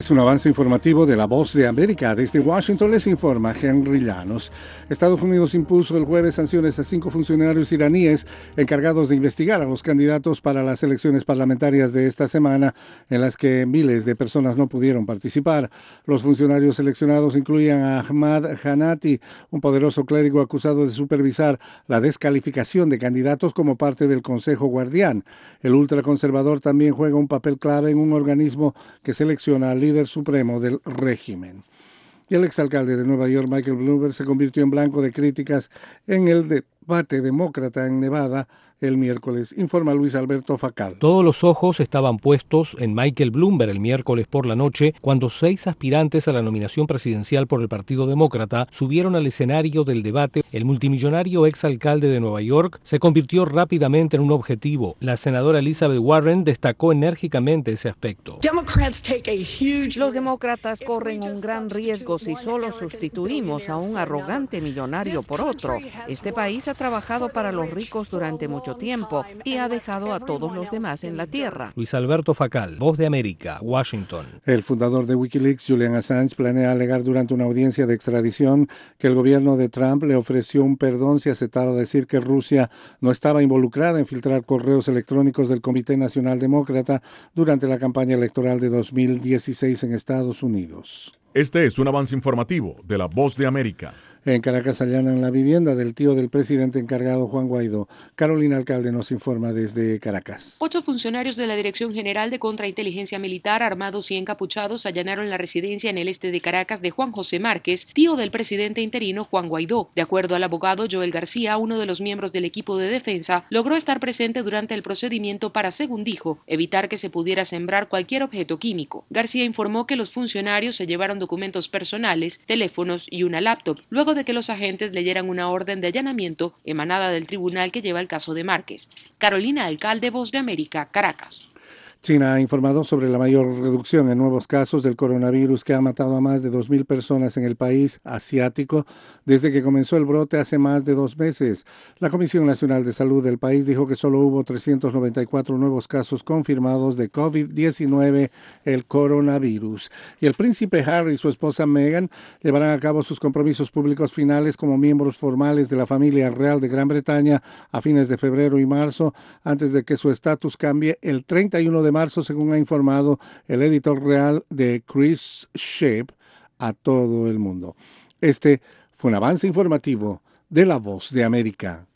Es un avance informativo de La Voz de América. Desde Washington les informa Henry Llanos. Estados Unidos impuso el jueves sanciones a 5 funcionarios iraníes encargados de investigar a los candidatos para las elecciones parlamentarias de esta semana, en las que miles de personas no pudieron participar. Los funcionarios seleccionados incluían a Ahmad Hanati, un poderoso clérigo acusado de supervisar la descalificación de candidatos como parte del Consejo Guardián. El ultraconservador también juega un papel clave en un organismo que selecciona al líder supremo del régimen. Y el exalcalde de Nueva York, Michael Bloomberg, se convirtió en blanco de críticas en el debate demócrata en Nevada el miércoles, informa Luis Alberto Facal. Todos los ojos estaban puestos en Michael Bloomberg el miércoles por la noche, cuando 6 aspirantes a la nominación presidencial por el Partido Demócrata subieron al escenario del debate. El multimillonario exalcalde de Nueva York se convirtió rápidamente en un objetivo. La senadora Elizabeth Warren destacó enérgicamente ese aspecto. Los demócratas corren un gran riesgo si solo sustituimos a un arrogante millonario por otro. Este país ha trabajado para los ricos durante mucho tiempo y ha dejado a todos los demás en la tierra. Luis Alberto Facal, Voz de América, Washington. El fundador de Wikileaks, Julian Assange, planea alegar durante una audiencia de extradición que el gobierno de Trump le ofreció un perdón si aceptaba decir que Rusia no estaba involucrada en filtrar correos electrónicos del Comité Nacional Demócrata durante la campaña electoral de 2016 en Estados Unidos. Este es un avance informativo de La Voz de América. En Caracas allanan la vivienda del tío del presidente encargado, Juan Guaidó. Carolina Alcalde nos informa desde Caracas. 8 funcionarios de la Dirección General de Contrainteligencia Militar, armados y encapuchados, allanaron la residencia en el este de Caracas de Juan José Márquez, tío del presidente interino Juan Guaidó. De acuerdo al abogado Joel García, uno de los miembros del equipo de defensa, logró estar presente durante el procedimiento para, según dijo, evitar que se pudiera sembrar cualquier objeto químico. García informó que los funcionarios se llevaron documentos personales, teléfonos y una laptop, luego de que los agentes leyeran una orden de allanamiento emanada del tribunal que lleva el caso de Márquez. Carolina Alcalde, Voz de América, Caracas. China ha informado sobre la mayor reducción en nuevos casos del coronavirus que ha matado a más de 2.000 personas en el país asiático desde que comenzó el brote hace más de 2 meses. La Comisión Nacional de Salud del país dijo que solo hubo 394 nuevos casos confirmados de COVID-19, el coronavirus. Y el príncipe Harry y su esposa Meghan llevarán a cabo sus compromisos públicos finales como miembros formales de la familia real de Gran Bretaña a fines de febrero y marzo, antes de que su estatus cambie el 31 de marzo, según ha informado el editor real de Chris Shape a todo el mundo. Este fue un avance informativo de La Voz de América.